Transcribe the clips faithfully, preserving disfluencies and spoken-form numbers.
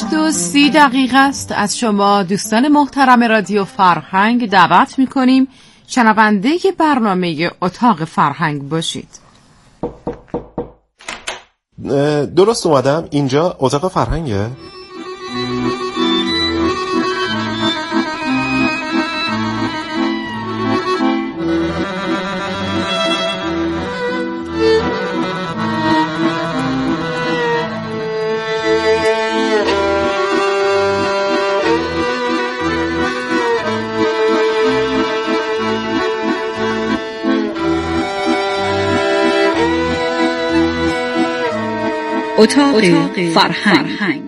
هفت و سی دقیقه است. از شما دوستان محترم رادیو فرهنگ دعوت میکنیم شنونده برنامه اتاق فرهنگ باشید. درست اومدم؟ اینجا اتاق فرهنگه؟ اتاق فرهنگ.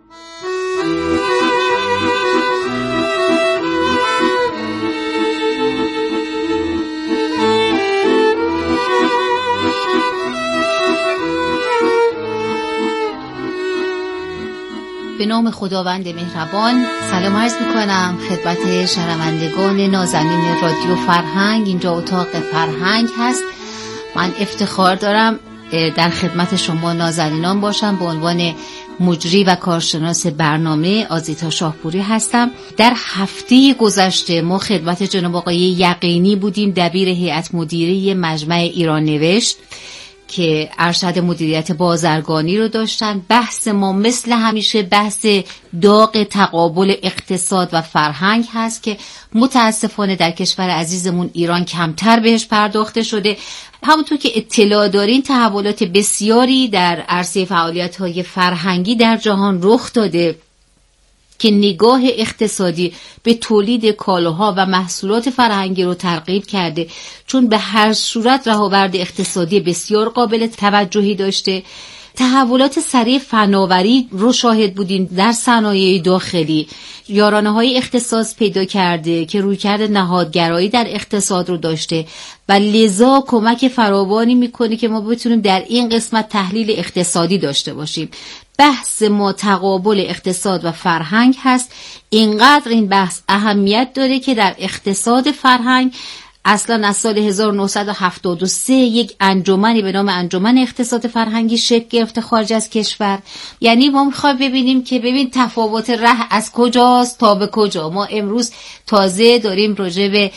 به نام خداوند مهربان سلام عرض میکنم خدمت شنوندگان نازنین رادیو فرهنگ. اینجا اتاق فرهنگ هست. من افتخار دارم در خدمت شما نازنینان باشم. به عنوان مجری و کارشناس برنامه آزیتا شاهپوری هستم. در هفته گذشته ما خدمت جناب آقای یقینی بودیم، دبیر هیئت مدیره مجمع ایران نوشت که ارشد مدیریت بازرگانی رو داشتن. بحث ما مثل همیشه بحث داغ تقابل اقتصاد و فرهنگ هست که متاسفانه در کشور عزیزمون ایران کمتر بهش پرداخته شده. همونطور که اطلاع دارین تحولات بسیاری در عرصه فعالیت‌های فرهنگی در جهان رخ داده که نگاه اقتصادی به تولید کالاها و محصولات فرهنگی رو ترغیب کرده، چون به هر صورت رهاورد اقتصادی بسیار قابل توجهی داشته. تحولات سریع فناوری رو شاهد بودیم در صنایع داخلی. یارانه‌های اختصاص پیدا کرده که رویکرد نهادگرایی در اقتصاد رو داشته و لذا کمک فراوانی میکنه که ما بتونیم در این قسمت تحلیل اقتصادی داشته باشیم. بحث ما تقابل اقتصاد و فرهنگ هست. اینقدر این بحث اهمیت داره که در اقتصاد فرهنگ اصلا از سال هزار و نهصد و هفتاد و سه یک انجمنی به نام انجمن اقتصاد فرهنگی شکل گرفته خارج از کشور. یعنی ما میخوایم ببینیم که ببین تفاوت ره از کجاست تا به کجا. ما امروز تازه داریم راجع به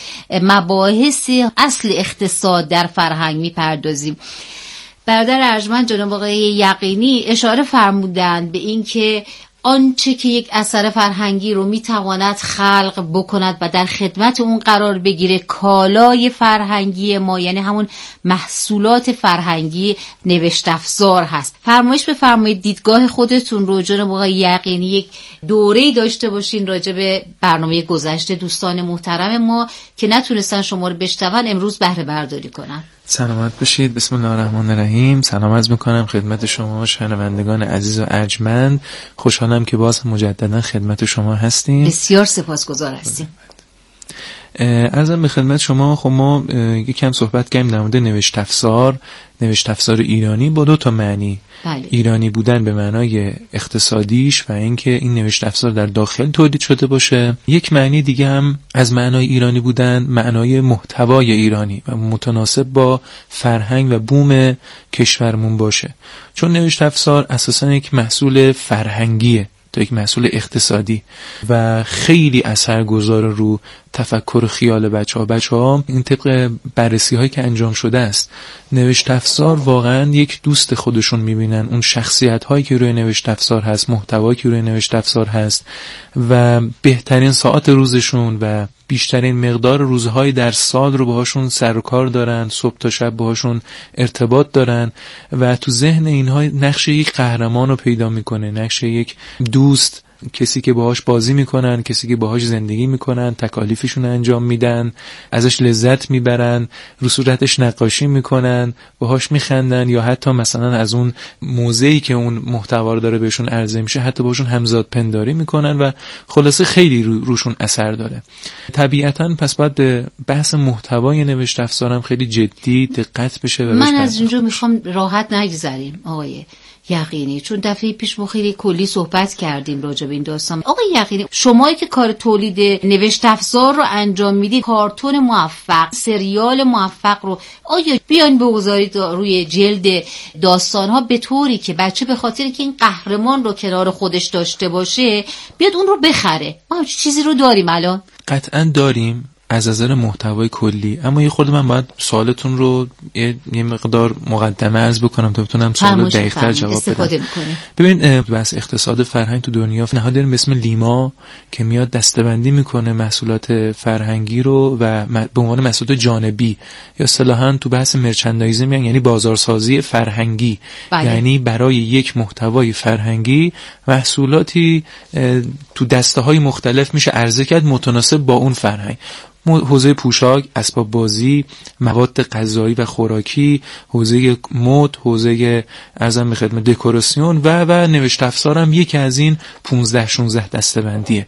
مباحث اصل اقتصاد در فرهنگ میپردازیم. برادر ارجمند جناب آقای یقینی اشاره فرمودند به این که آنچه که یک اثر فرهنگی رو میتواند خلق بکند و در خدمت اون قرار بگیره کالای فرهنگی ما، یعنی همون محصولات فرهنگی نوشت افزار هست. فرمایش بفرمایید دیدگاه خودتون رو جناب آقای یقینی یک دوره‌ای داشته باشین راجع به برنامه گذشته دوستان محترم ما که نتونستن شما رو بشنون امروز بهره برداری کنن. سلامت باشید. بسم الله الرحمن الرحیم. سلام عرض میکنم خدمت شما شنوندگان عزیز و ارجمند. خوشحالم که باز مجددا خدمت شما هستیم. بسیار سپاسگزار هستیم. عرضم به خدمت شما. خب ما یکم صحبت کردیم در مورد نوشت افزار، نوشت افزار ایرانی با دو تا معنی. بله. ایرانی بودن به معنای اقتصادیش و اینکه این نوشت افزار در داخل تولید شده باشه. یک معنی دیگه هم از معنای ایرانی بودن معنای محتوای ایرانی و متناسب با فرهنگ و بوم کشورمون باشه، چون نوشت افزار اساساً یک محصول فرهنگیه تا یک محصول اقتصادی و خیلی اثرگذار رو تفکر خیال بچه ها. بچه ها این طبق بررسی هایی که انجام شده است نوشت افزار واقعا یک دوست خودشون میبینن. اون شخصیت هایی که روی نوشت افزار هست، محتوایی که روی نوشت افزار هست و بهترین ساعت روزشون و بیشترین مقدار روزهای در سال رو باهاشون سر و کار دارن، صبح تا شب باهاشون ارتباط دارن و تو ذهن اینها نقش یک قهرمان رو پیدا میکنه، نقش یک دوست، کسی که باهاش بازی میکنن، کسی که باهاش زندگی میکنن، تکالیفشون انجام میدن، ازش لذت میبرن، رو صورتش نقاشی میکنن، باهاش میخندن یا حتی مثلا از اون موضعی که اون محتوا رو داره بهشون عرضه میشه حتی باهاشون همزاد پنداری میکنن و خلاصه خیلی رو روشون اثر داره. طبیعتاً پس باید به بحث محتوای نوشت افزارم خیلی جدی دقت بشه. و من از اینجا میخوام راحت نگذریم آقای یقینی، چون دفعه پیش ما خیلی کلی صحبت کردیم راجع به این داستان. آقای یقینی، شمایی که کار تولید نوشت افزار رو انجام میدید، کارتون موفق، سریال موفق رو آیا بیاین بگذارید روی جلد داستان‌ها به طوری که بچه به خاطر که این قهرمان رو کنار خودش داشته باشه بیاد اون رو بخره؟ ما چیزی رو داریم الان؟ قطعا داریم از نظر محتوای کلی، اما یه خورده من باید سوالتون رو یه, یه مقدار مقدمه عرض بکنم تا بتونم سوال دقیق‌تر جواب بدم. ببین، بحث اقتصاد فرهنگ تو دنیا نهاد داریم به اسم لیما که میاد دسته‌بندی میکنه محصولات فرهنگی رو و به عنوان محصولات جانبی یا اصطلاحاً تو بحث مرچندایزینگ میگن یعنی بازارسازی فرهنگی. بله. یعنی برای یک محتوای فرهنگی محصولاتی تو دسته‌های مختلف میشه عرضه کرد متناسب با اون فرهنگ. حوزه پوشاک، اسباب بازی، مواد غذایی و خوراکی، حوزه مد، حوزه ارزم به خدمت دکوراسیون و و نوشت افزار هم یکی از این پانزده شانزده دسته‌بندیه.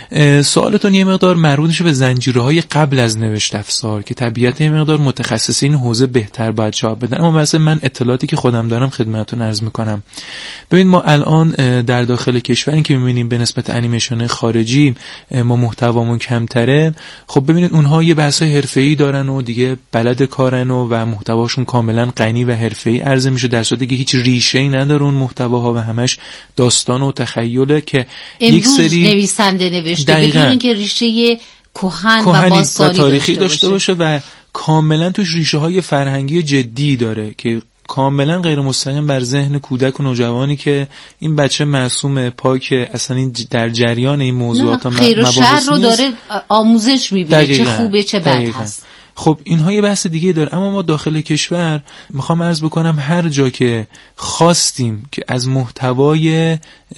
سوالتون یه مقدار مربوط میشه به زنجیره‌های قبل از نوشت افزار که طبیعت یه مقدار متخصصین حوزه بهتر باید جواب بدن، اما مثلا من اطلاعاتی که خودم دارم خدمتتون عرض میکنم. ببین، ما الان در داخل کشور این که می‌بینیم به نسبت انیمیشن خارجی ما محتوامون کمتره. خب ببینید اونها یه بحث‌های حرفه‌ای دارن و دیگه بلد کارن و, و محتواشون کاملا غنی و حرفه‌ای عرضه میشه، در صورتی که هیچ ریشه‌ای نداره اون محتواها و همش داستان و تخیله که یک سری نویسنده نوشته بدون اینکه ریشه کهن و باستانی تاریخی داشته باشه و کاملا توش ریشه‌های فرهنگی جدی داره که کاملا غیر مستقیم بر ذهن کودک و نوجوانی که این بچه معصوم پاک اصلا این در جریان این موضوعات و خیر و شر رو داره آموزش میبینه، چه خوبه چه بد هست. خب اینها یه بحث دیگه داره، اما ما داخل کشور میخوام عرض بکنم هر جا که خواستیم که از محتوای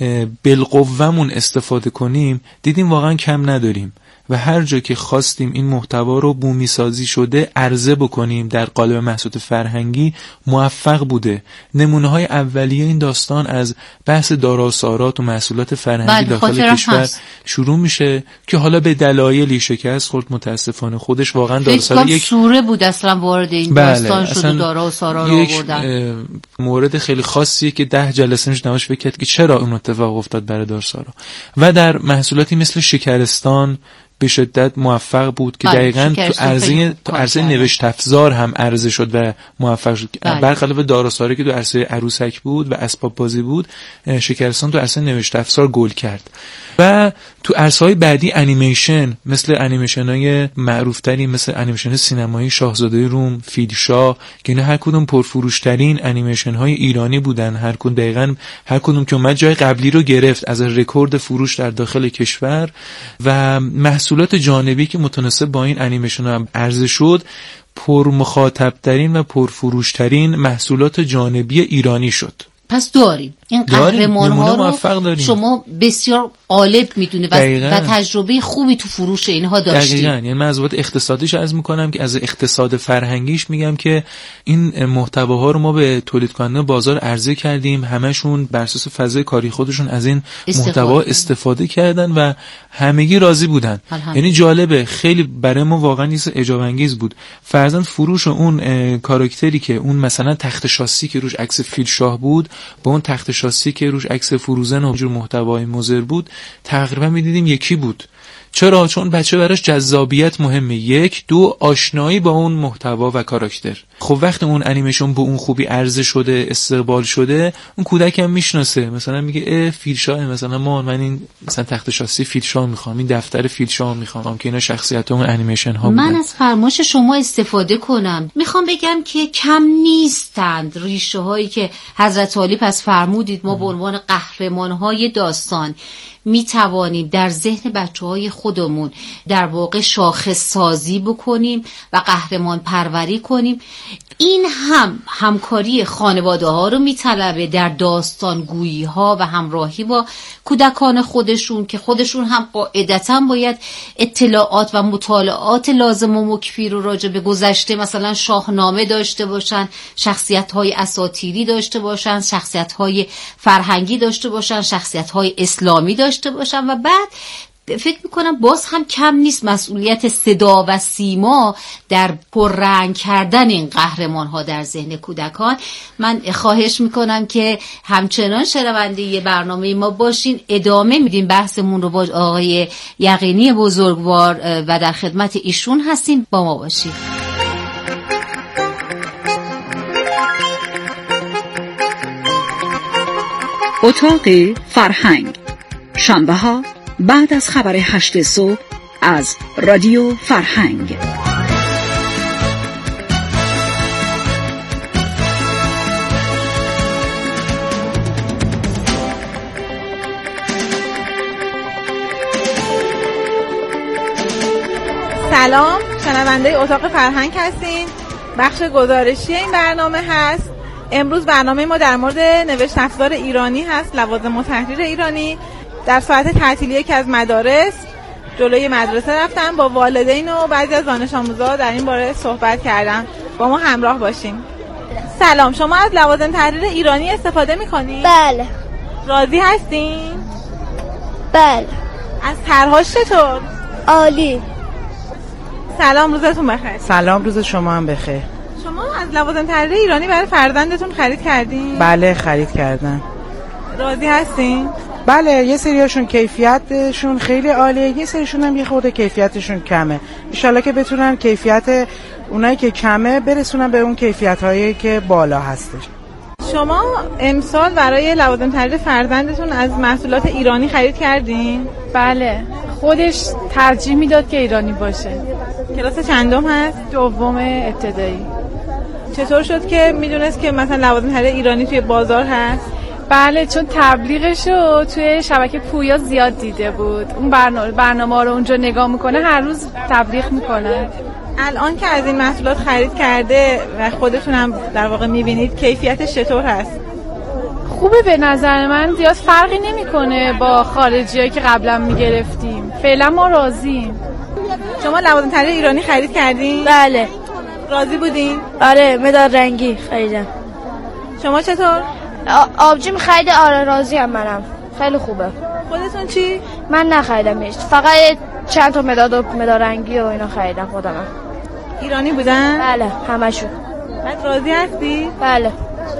بالقوه‌مون استفاده کنیم دیدیم واقعا کم نداریم و هر جا که خواستیم این محتوا رو بومی سازی شده عرضه بکنیم در قالب محصولات فرهنگی موفق بوده. نمونه های اولیه این داستان از بحث داراسارات و محصولات فرهنگی داخل کشور هست. شروع میشه که حالا به دلایلی شکست خورد متاسفانه. خودش واقعا داراسارا یک سوره بود اصلا وارد این بله. داستان شد و داراسارا رو آوردن. مورد خیلی خاصیه که ده جلسه میشه نماش بکرد که چرا اون اتفاق افتاد برای داراسارا. و در محصولاتی مثل شکرستان به شدت موفق بود که دقیقاً تو عرضه تو عرضه نوشت افزار هم عرضه شد و موفق شد. برخلاف داراساره که تو عرصه عروسک بود و اسباب بازی بود، شکرستان تو عرصه نوشت افزار گل کرد. و تو عرصه‌های بعدی انیمیشن مثل انیمیشن‌های معروف‌تری مثل انیمیشن سینمایی شاهزاده روم، فیلشاه که اینا هر کدوم پرفروش‌ترین انیمیشن‌های ایرانی بودن، هر کدوم دقیقاً هر کدوم که اومد جای قبلی رو گرفت از رکورد فروش در داخل کشور و محصولات جانبی که متناسب با این انیمیشن‌ها عرضه شد پر مخاطب ترین و پرفروش ترین محصولات جانبی ایرانی شد. پس داریم این قهرمان ها رو شما بسیار غالب میدونه و, و تجربه خوبی تو فروش اینها داشتید. دقیقاً، یعنی من از وقت اقتصادیش عرض میکنم که از اقتصاد فرهنگیش میگم که این محتواها رو ما به تولید کننده بازار عرضه کردیم، همشون بر اساس فضای کاری خودشون از این محتوا استفاده کردن و همگی راضی بودن. یعنی جالبه، خیلی برای ما واقعا این اعجاب انگیز بود. فرضاً فروش اون کاراکتری که اون مثلا تخت شاسی که روش عکس فیل شاه بود با اون تخت شاسی که روش عکس فروزن و جور محتوای مضر بود تقریبا می‌دیدیم یکی بود. چرا؟ چون بچه براش جذابیت مهمه، یک دو آشنایی با اون محتوا و کاراکتر. خب وقتی اون انیمیشن به اون خوبی عرضه شده، استقبال شده، اون کودک هم میشناسه، مثلا میگه اه فیلشاه، مثلا ما من این مثلا تخت شاسی فیلشاه میخوام، این دفتر فیلشاه میخوام که اینا شخصیت اون انیمیشن ها بودن. من از فرمایش شما استفاده کنم، میخوام بگم که کم نیستند ریشه هایی که حضرت علی پس فرمودید ما به عنوان قهرمان های داستان می توانیم در ذهن بچه های خودمون در واقع شاخص سازی بکنیم و قهرمان پروری کنیم. این هم همکاری خانواده ها رو می طلبه در داستان گویی ها و همراهی با کودکان خودشون که خودشون هم قاعدتاً باید اطلاعات و مطالعات لازم و مکفی رو راجع به گذشته مثلا شاهنامه داشته باشن، شخصیت های اساطیری داشته باشن، شخصیت های فرهنگی داشته باشن، شخصیت های اسلامی داشته باشن و بعد فکر میکنم باز هم کم نیست مسئولیت صدا و سیما در پررنگ کردن این قهرمان ها در ذهن کودکان. من خواهش میکنم که همچنان شنونده برنامه ما باشین، ادامه میدیم بحثمون رو با آقای یقینی بزرگوار و در خدمت ایشون هستیم، با ما باشید. اتاق فرهنگ، شنبه ها بعد از خبر هشت صبح از رادیو فرهنگ. سلام، شنونده اتاق فرهنگ هستین. بخش گزارشی این برنامه هست. امروز برنامه ما در مورد نوشت افزار ایرانی هست، لوازم و تحریر ایرانی. در ساعت تعطیلی یکی از مدارس جلوی مدرسه رفتم، با والدین و بعضی از دانش آموزا در این باره صحبت کردم. با ما همراه باشین. سلام، شما از لوازم تحریر ایرانی استفاده می‌کنید؟ بله. راضی هستین؟ بله. از طرح‌هاش چطور؟ عالی. سلام، روزتون بخیر. سلام، روز شما هم بخیر. شما از لوازم تحریر ایرانی برای فرزندتون خرید کردین؟ بله، خرید کردم. راضی هستین؟ بله، یه سریاشون کیفیتشون خیلی عالیه، یه سریشون هم یه خورده کیفیتشون کمه. انشالله که بتونن کیفیت اونایی که کمه برسونن به اون کیفیت‌هایی که بالا هستش. شما امسال برای لوازم تحریر فرزندتون از محصولات ایرانی خرید کردین؟ بله، خودش ترجیح میداد که ایرانی باشه. کلاس چندم هست؟ دوم ابتدایی. چطور شد که میدونست که مثلا لوازم تحریر ایرانی توی بازار هست؟ بله، چون تبلیغشو توی شبکه پویا زیاد دیده بود. اون برنامه برنامه رو اونجا نگاه میکنه، هر روز تبلیغ میکنه. الان که از این محصولات خرید کرده و خودتون هم در واقع میبینید، کیفیتش چطور هست؟ خوبه به نظر من، زیاد فرقی نمیکنه با خارجیایی که قبلا میگرفتیم. فعلا ما راضییم. شما لوازم تحریر ایرانی خرید کردین؟ بله. راضی بودین؟ آره، مداد رنگی خریدم. شما چطور؟ آبجیم خریده. آره، راضی هم منم، خیلی خوبه. خودتون چی؟ من نخریدم هیچ، فقط چند تا مداد و مداد رنگی و اینا خریدم خودم. ایرانی بودن؟ بله، همشون. بعد راضی هستی؟ بله.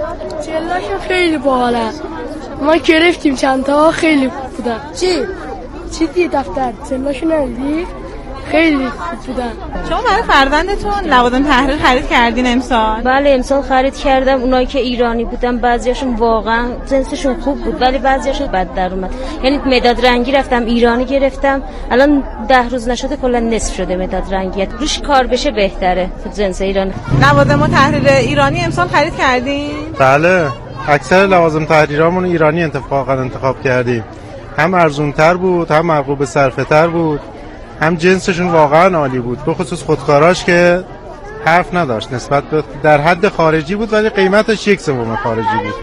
چلاشون خیلی باحاله. ما گرفتیم چند تا، خیلی خوب بودن. چی؟ چی دی دفتر؟ چلاشون ندیدی؟ خیلی خوب بودن. شما برای فرزندتون لوازم تحریر خرید کردین امسال؟ بله، امسال خرید کردم. اونایی که ایرانی بودن بعضیاشون واقعا جنسشون خوب بود، ولی بعضیاشون بد در اومد. یعنی مداد رنگی رفتم ایرانی گرفتم، الان ده روز نشده کلا نصف شده مداد رنگی. روش کار بشه بهتره تو جنس ایرانی. لوازم تحریر ایرانی امسال خرید کردین؟ بله، اکثر لوازم تحریرامون ایرانی اتفاقا انتخاب کردیم. هم ارزونتر بود، هم مرغوب صرفه‌تر بود، هم جنسشون واقعا عالی بود. به خصوص خودکاراش که حرف نداشت، نسبت به در حد خارجی بود ولی قیمتش یک سوم خارجی بود.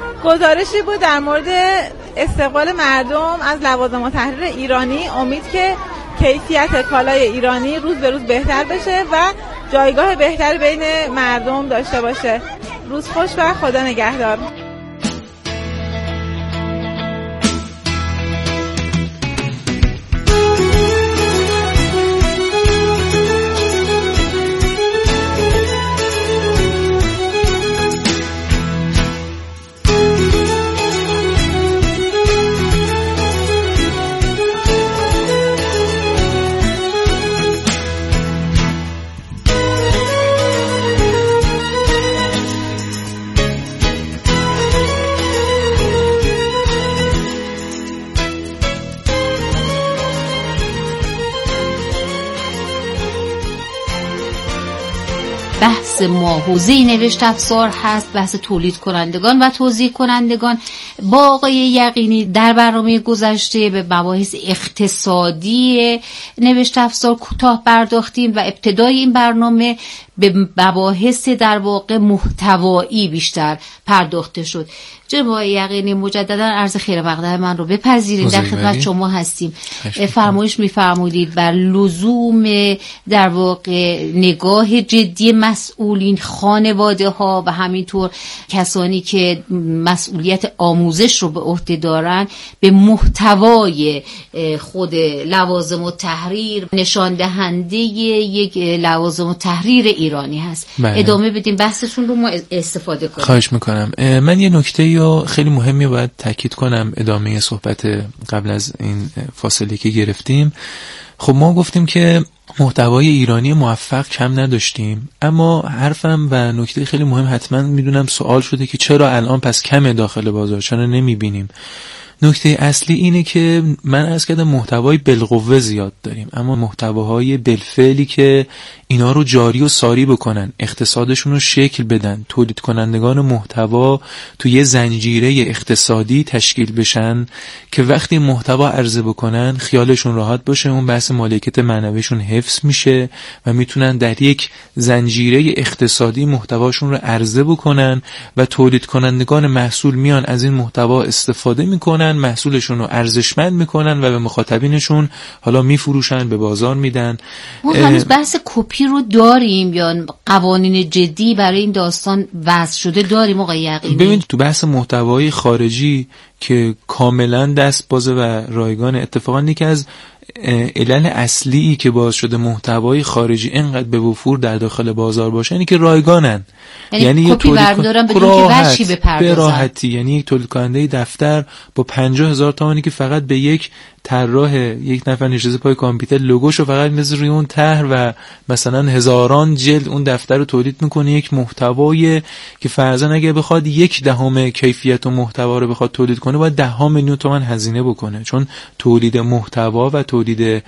گزارشی بود در مورد استقبال مردم از لوازم و تحریر ایرانی. امید که کیفیت کالای ایرانی روز به روز بهتر بشه و جایگاه بهتر بین مردم داشته باشه. روز خوش و خدا نگهدار. بحث ما حوزه نوشت افزار هست، بحث تولید کنندگان و توزیع کنندگان. با آقای یقینی در برنامه گذشته به مباحث اقتصادی نوشت افزار کوتاه پرداختیم و ابتدای این برنامه به مباحث در واقع محتوایی بیشتر پرداخته شد. جناب یقینی مجددا عرض خیر مقدم من رو بپذیرید، در خدمت شما هستیم. فرمایش می‌فرمودید بر لزوم در واقع نگاه جدی مسئولین، خانواده ها و همینطور کسانی که مسئولیت آموزش رو به عهده دارن به محتوای خود لوازم التحریر. نشان دهنده یک لوازم التحریر ایرانی هست. بله. ادامه بدیم بحثتون رو، ما استفاده کنیم. خواهش میکنم. من یه نکته یا خیلی مهمی باید تاکید کنم ادامه صحبت قبل از این فاصله که گرفتیم. خب ما گفتیم که محتوای ایرانی موفق کم نداشتیم، اما حرفم و نکته خیلی مهم حتما میدونم سوال شده که چرا الان پس کم داخل بازار، چرا نمیبینیم؟ نکته اصلی اینه که من عرض کردم محتوای بالقوه زیاد داریم، اما محتواهای بالفعلی که اینا رو جاری و ساری بکنن، اقتصادشون رو شکل بدن، تولید کنندگان محتوا تو یه زنجیره اقتصادی تشکیل بشن که وقتی محتوا عرضه بکنن خیالشون راحت باشه، اون بحث مالکیت معنویشون حفظ میشه و میتونن در یک زنجیره اقتصادی محتواشون رو عرضه بکنن و تولید کنندگان محصول میان از این محتوا استفاده میکنن، محصولشون رو ارزشمند میکنن و به مخاطبینشون حالا میفروشن، به بازار میدن. ما هنوز بحث کپی رو داریم یا قوانین جدی برای این داستان وضع شده داریم آقای یقینی؟ ببینید تو بحث محتوای خارجی که کاملا دست بازه و رایگان، اتفاقا یکی از علل اصلی که باعث شده محتوای خارجی اینقدر به وفور در داخل بازار باشه اینه که رایگانن، یعنی, یعنی کپی برمی‌دارن بدون که وجهی بپردازن به راحتی. یعنی یک تولید کننده دفتر با پنجاه هزار تومانی که فقط به یک طراح یک نفر نشسته پای کامپیوتر لوگوشو فقط میذاره روی اون طرح و مثلا هزاران جلد اون دفتر رو تولید میکنه، یک محتوایی که فرضاً اگه بخواد یک دهم کیفیت و محتوا رو بخواد تولید کنه باید ده ها میلیون تومان هزینه بکنه، چون تولید محتوا و تولید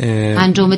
انجام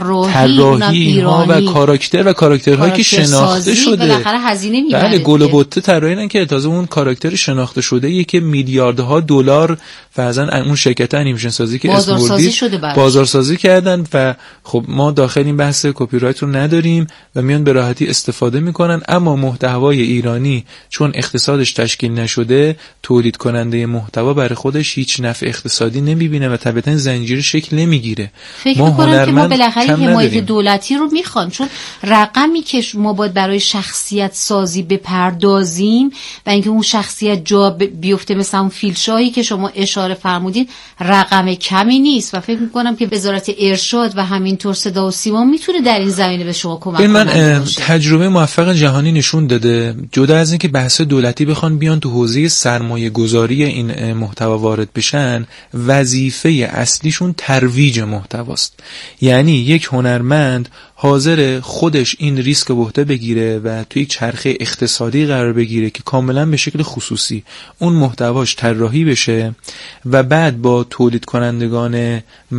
طراحی ها و کاراکتر و کاراکترهایی که شناخته شده بالاخره هزینه میبره. بله، گل و بته طراحی که تازه اون کاراکتر شناخته شده یه که میلیاردها دلار فرضاً اون شرکت انیمیشن سازی که بازارسازی شده براش. بازارسازی کردن و خب ما داخل این بحث کپی رایت رو نداریم و میان به راحتی استفاده میکنن، اما محتوای ایرانی چون اقتصادش تشکیل نشده، تولید کننده محتوا برای خودش هیچ نفع اقتصادی نمیبینه و طبیعتاً زنجیره شکل نمیگیره. فکر میکنم که ما بالاخره حمایت دولتی رو میخوان، چون رقمی که ما باید برای شخصیت سازی بپردازیم و اینکه اون شخصیت جا بیفته مثل اون فیلشاهی که شما اشاره فرمودین رقم کمی نیست و فکر میکنم که وزارت ارشاد و همینطور صدا و سیما میتونه در این زمینه به شما کمک کنه. من تجربه موفق جهانی نشون داده جدا از اینکه بحث دولتی بخوان بیان تو حوزه سرمایه گذاری این محتوا وارد بشن، وظیفه اصلیشون ترویج محتواست. یعنی یک هنرمند حاضر خودش این ریسک به عهده بگیره و توی یک چرخه اقتصادی قرار بگیره که کاملا به شکل خصوصی اون محتواش طراحی بشه و بعد با تولید کنندگان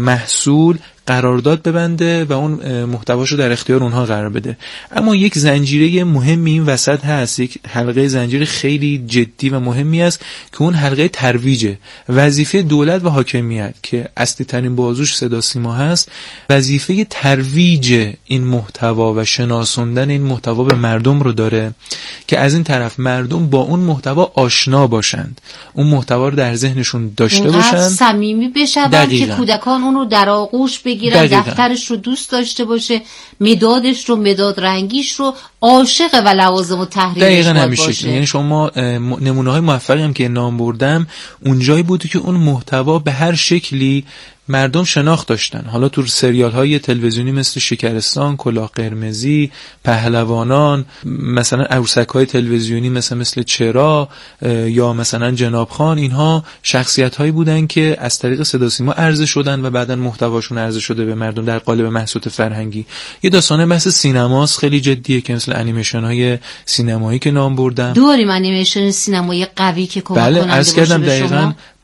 محصول قرارداد ببنده و اون محتواشو در اختیار اونها قرار بده. اما یک زنجیره مهمی این وسط هست، یک حلقه زنجیره خیلی جدی و مهمی است که اون حلقه ترویجه. وظیفه دولت و حاکمیت که اصلی ترین بازوش صدا سیما هست، وظیفه ترویج این محتوا و شناسوندن این محتوا به مردم رو داره که از این طرف مردم با اون محتوا آشنا باشند، اون محتوا رو در ذهنشون داشته باشند، صمیمی بشن که کودکان اون رو در آغوش بگیرن، دفترش رو دوست داشته باشه، مدادش رو، مداد رنگیش رو عاشق و لوازم و تحریرش باشه. یعنی شما نمونه های موفقی هم که نام بردم اونجایی بوده که اون محتوا به هر شکلی مردم شناخت داشتن. حالا تو سریال های تلویزیونی مثل شکرستان، کلاه قرمزی، پهلوانان، مثلا عروسک های تلویزیونی مثل مثل چرا یا مثلا جناب خان، اینها شخصیت هایی بودن که از طریق صدا سیما عرضه شدن و بعداً محتواشون عرضه شده به مردم در قالب محصول فرهنگی. یه داستانه بحث سینماست خیلی جدیه که مثل انیمیشن های سینمایی که نام بردم. داریم انیمیشن سینمایی قوی که کمک بله، کننده عرض کردم دقیقاً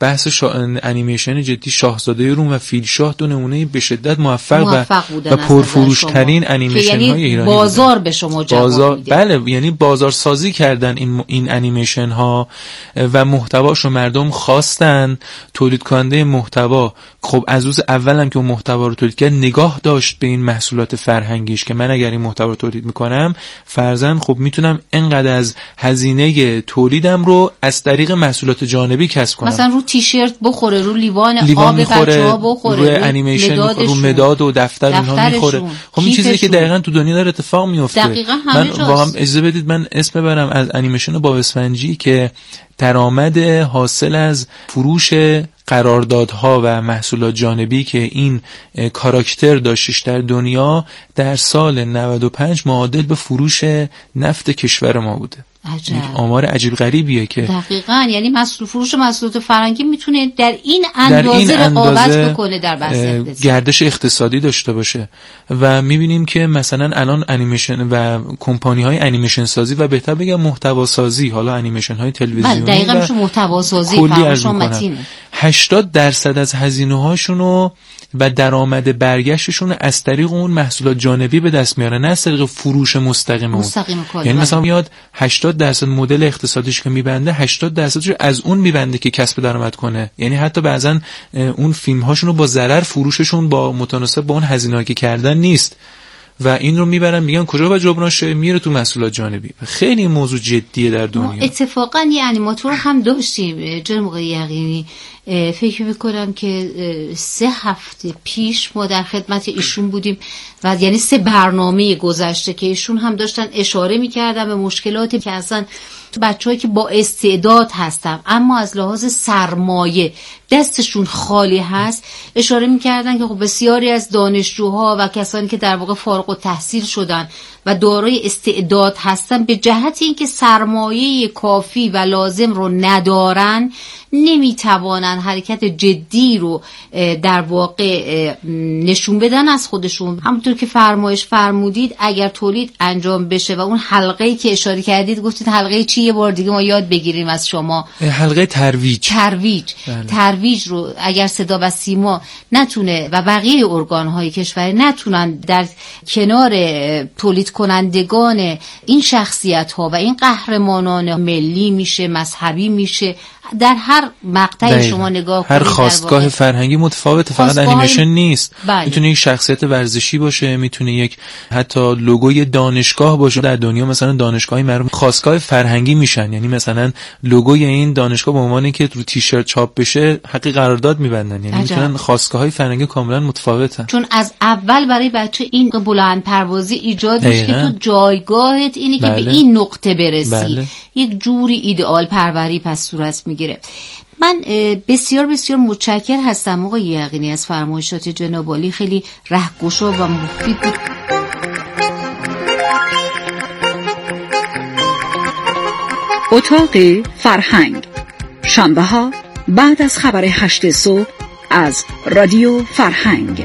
بحث شا... انیمیشن جدی شاهزاده روم و فیلشاه دو نمونه به شدت موفق, موفق و, و پرفروش ترین انیمیشن یعنی های ایرانی بازار به شما جواب بازار... میده. بله، یعنی بازار سازی کردن این این انیمیشن ها و محتواشو مردم خواستن. تولید کننده محتوا خب از روز اول هم که اون محتوا رو تولید کرد نگاه داشت به این محصولات فرهنگیش که من اگر این محتوا رو تولید میکنم فرضاً خب میتونم اینقدر از هزینه تولیدم رو از طریق محصولات جانبی کسب کنم. مثلا رو تیشرت بخوره، رو لیوان, لیوان آب بچه‌ها بخوره، رو انیمیشن بخوره، رو مداد و دفتر اینها میخوره. خب این چیزی که دقیقاً تو دنیا داره اتفاق میفته. دقیقاً همه جاست. من واقعا اجازه بدید من اسم ببرم از انیمیشن باب اسفنجی که درآمد حاصل از فروش قراردادها و محصولات جانبی که این کاراکتر داشتش در دنیا در سال نود و پنج معادل به فروش نفت کشور ما بوده. عجب. یک آمار عجیب غریبیه که دقیقاً یعنی محصول فروش محصولات فرهنگی میتونه در این اندازه رقابت بکنه در بحث اقتصادی، گردش اقتصادی داشته باشه. و میبینیم که مثلا الان انیمیشن و کمپانی های انیمیشن سازی و بهتر بگم محتوا سازی، حالا انیمیشن های تلویزیونی دقیقاً میشه محتوا سازی، فرمایشون متینه. هشتاد درصد از هزینه هاشونو و درآمد برگشتشون از طریق اون محصولات جانبی به دست میارن، نه از طریق فروش مستقیم. مستقیم کار. یعنی مثلا میاد هشتاد درصد مدل اقتصادیش که میبنده هشتاد درصدش از اون میبنده که کسب درآمد کنه. یعنی حتی بعضن اون فیلم هاشون رو با ضرر فروششون با متناسب با اون هزینه‌ای که کردن نیست و این رو میبرن میگن کجا با جبران شه، میره تو محصولات جانبی. خیلی موضوع جدیه در دنیا. ما اتفاقا یه انیماتور هم داشتیم جناب آقای یقینی، فکر میکنم که سه هفته پیش ما در خدمت ایشون بودیم و یعنی سه برنامه گذشته که ایشون هم داشتن اشاره میکردن به مشکلاتی که اصلا بچه‌هایی که با استعداد هستن اما از لحاظ سرمایه دستشون خالی هست، اشاره میکردن که خب بسیاری از دانشجوها و کسانی که در واقع فارغ التحصیل شدن و دارای استعداد هستن به جهت اینکه سرمایه کافی و لازم رو ندارن نمیتوانن حرکت جدی رو در واقع نشون بدن از خودشون. همونطور که فرمایش فرمودید اگر تولید انجام بشه و اون حلقه‌ای که اشاره کردید گفتید حلقه چی، یه بار دیگه ما یاد بگیریم از شما. حلقه ترویج. ترویج بله. ترویج رو اگر صدا و سیما نتونه و بقیه ارگان‌های کشوری نتونن در کنار تولید کنندگان این شخصیت‌ها و این قهرمانان ملی میشه، مذهبی میشه، در هر مقطعی شما نگاه کنید هر خواستگاه فرهنگی متفاوته، فقط انیمیشن نیست. بله. میتونه یک شخصیت ورزشی باشه، میتونه یک حتی لوگوی دانشگاه باشه. در دنیا مثلا دانشگاهی معروف خواستگاه فرهنگی میشن، یعنی مثلا لوگوی این دانشگاه به عنوان که رو تیشرت چاپ بشه حقی قرارداد میبندن. یعنی عجب. میتونن خواستگاه‌های فرهنگی کاملا متفاوتن، چون از اول برای بچه این بلند پروازی ایجاد میشه که تو جایگاهت اینی که بله. به این نقطه برسی. بله. یک جوری ایدئال پروری پس صورت میگیره. من بسیار بسیار متشکر هستم آقای یقینی از فرمایشات جناب عالی، خیلی رهگشا و مفید بود. اتاق فرهنگ شنبه ها بعد از خبر هشت صبح از رادیو فرهنگ.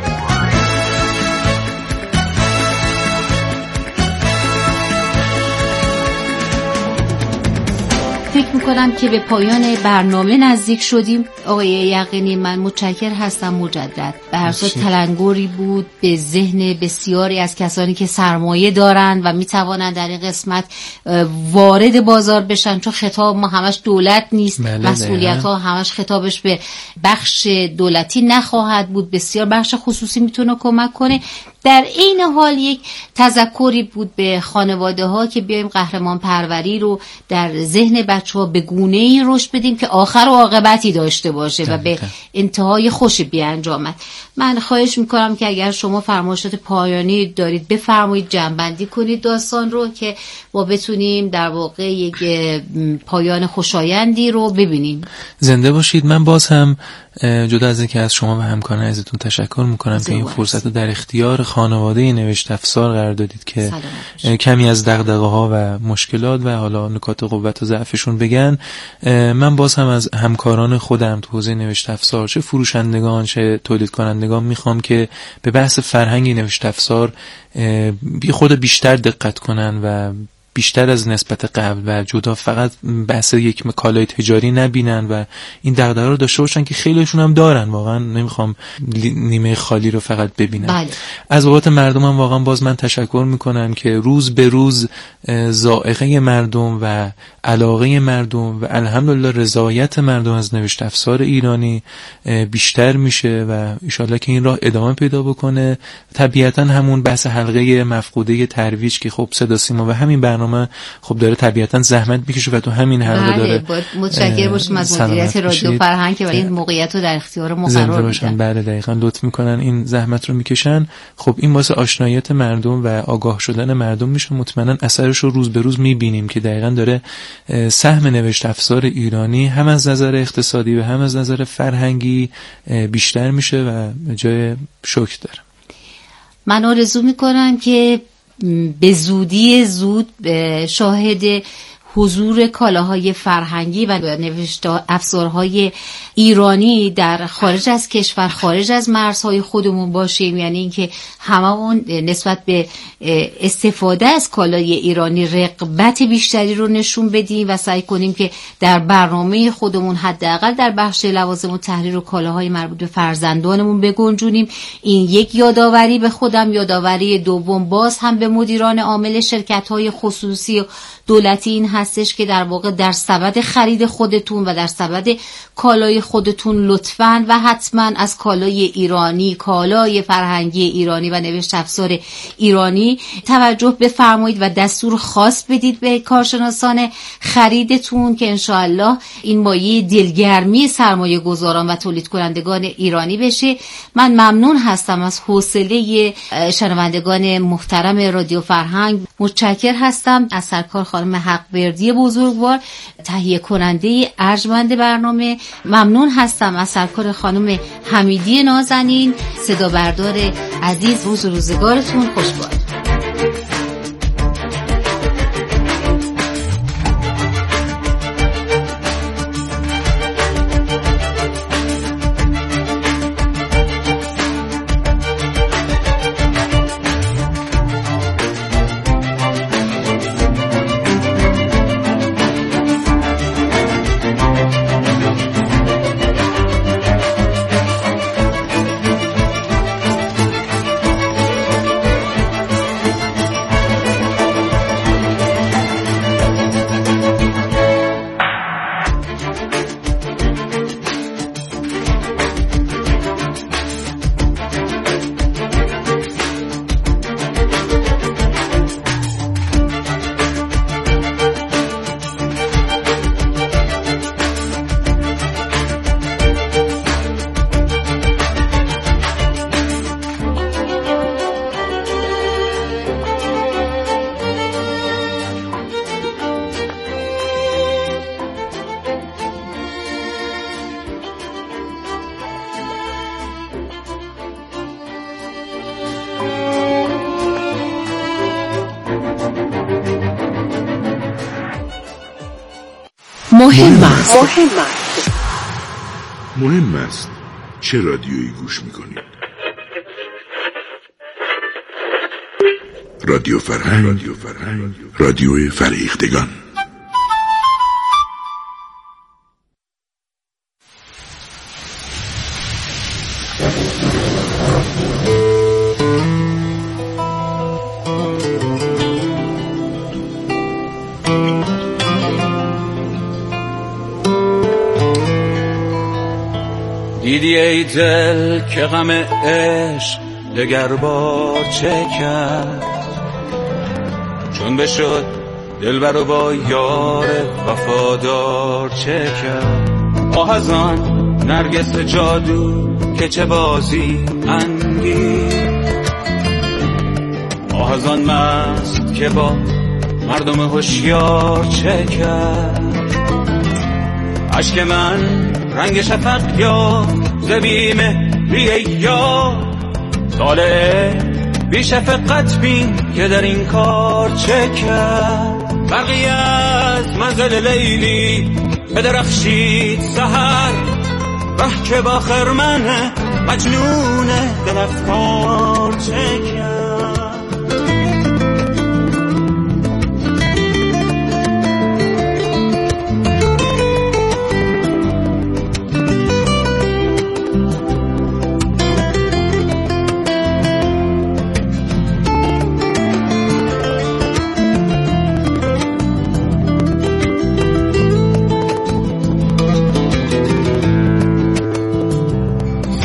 فکر میکنم که به پایان برنامه نزدیک شدیم. آقای یقینی من متشکر هستم مجدد. به هر صورت تلنگری بود به ذهن بسیاری از کسانی که سرمایه دارن و میتوانن در این قسمت وارد بازار بشن، چون خطاب ما همش دولت نیست، مسئولیت ها همش خطابش به بخش دولتی نخواهد بود، بسیار بخش خصوصی میتونه کمک کنه. در این حال یک تذکری بود به خانواده ها که بیایم قهرمان پروری رو در ذهن بچه ها به گونه ای رشد بدیم که آخر و عاقبتی داشته باشه و به انتهای خوش بیانجامد. من خواهش میکنم که اگر شما فرمایشات پایانی دارید بفرمایید، جمع‌بندی کنید داستان رو که ما بتونیم در واقع یک پایان خوشایندی رو ببینیم. زنده باشید. من باز هم جدا از اینکه از شما و همکاران عزیزتون تشکر میکنم که این فرصت رو در اختیار خانواده نوشت افزار قرار دادید که کمی از دغدغه‌ها و مشکلات و حالا نکات قوت و ضعفشون بگن. من باز هم از همکاران خودم تو حوزه نوشت افزار، چه فروشندگان چه تولید کنندگان، میخوام که به بحث فرهنگ نوشت افزار بی خود بیشتر دقت کنن و بیشتر از نسبت قبل و جدا فقط بحث یک کالای تجاری نبینن و این دغدغه رو داشته باشن که خیلیشون هم دارن. واقعا نمیخوام نیمه خالی رو فقط ببینن. بله. از اوقات مردم هم واقعا باز من تشکر میکنم که روز به روز ذائقه مردم و علاقه مردم و الحمدلله رضایت مردم از نوشت افزار ایرانی بیشتر میشه و ان شاءالله که این راه ادامه پیدا بکنه. طبیعتا همون بحث حلقه مفقوده ترویج که خب صدا سیما و همین برنامه خب داره طبیعتا زحمت میکشه و تو همین حلقه داره. بله متشکرم باشم از مدیریت رادیو فرهنگ که این موقعیت رو در اختیار ما قرار میدن. بله دقیقاً لطف میکنن این زحمت رو میکشن. خب این واسه آشناییت مردم و آگاه شدن مردم میشه. مطمئنا اثرش رو روز به روز میبینیم که دقیقاً داره سهم نوشت افزار ایرانی هم از نظر اقتصادی و هم از نظر فرهنگی بیشتر میشه و جای شکر داره. من آرزو میکنم که به زودی زود شاهد حضور کالاهای فرهنگی و نوشت افزارهای ایرانی در خارج از کشور، خارج از مرزهای خودمون باشیم. یعنی اینکه هممون نسبت به استفاده از کالای ایرانی رغبت بیشتری رو نشون بدیم و سعی کنیم که در برنامه خودمون حداقل در بخش لوازم و تحریر و کالاهای مربوط به فرزندانمون بگنجونیم. این یک یادآوری به خودم. یادآوری دوم باز هم به مدیران عامل شرکت‌های خصوصی و دولتی این هستش که در واقع در سبد خرید خودتون و در سبد کالای خودتون لطفاً و حتماً از کالای ایرانی، کالای فرهنگی ایرانی و نوشت افزار ایرانی توجه بفرمایید و دستور خاص بدید به کارشناسان خریدتون که انشاءالله این مایه دلگرمی سرمایه گذاران و تولید کنندگان ایرانی بشه. من ممنون هستم از حوصله شنوندگان محترم رادیو فرهنگ. متشکر هستم از سرکار خانم حق‌وردی بزرگوار تهیه کننده ارجمند برنامه. ممنون هستم از سرکار خانم حمیدی نازنین صدا بردار عزیز. روز و روزگارتون خوش باد. مهم است. مهم است. مهم است چه رادیویی گوش میکنید؟ رادیو فرهنگ، رادیو فرهنگ، رادیوی فریختگان. دیدی ای دل که غم عشق دگر بار چه کرد، چون بشد دلبر و با یار وفادار چه کرد. آه از آن نرگس جادو که چه بازی انگیز، آه از آن مست که با مردم هوشیار چه کرد. عشق من رنگ شفق یا زبیم ریه یا طالع بی شفقت بین که در این کار چه کرد. بقیه از منزل لیلی بدرخشید سحر، به که با خرمن مجنون دل افکار چه کرد.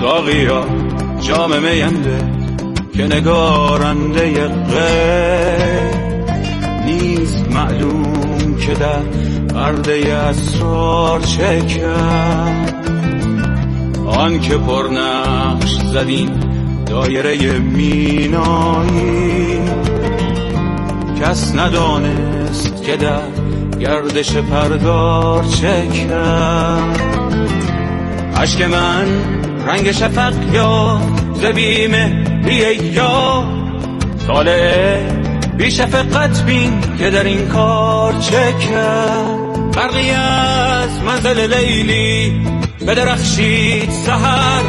ساقیا جام می‌نده که نگارنده غیب نیز معلوم که در پرده اسرار چه کرد. آن که پرنقش زدین دایره مینایی کس ندانست که در گردش پرگار چه کرد. عشق من رنگ شفق یا زبیمه بیه یا طالع بی شفقت بین که در این کار چه کرد. برقی از منزل لیلی بدرخشید سحر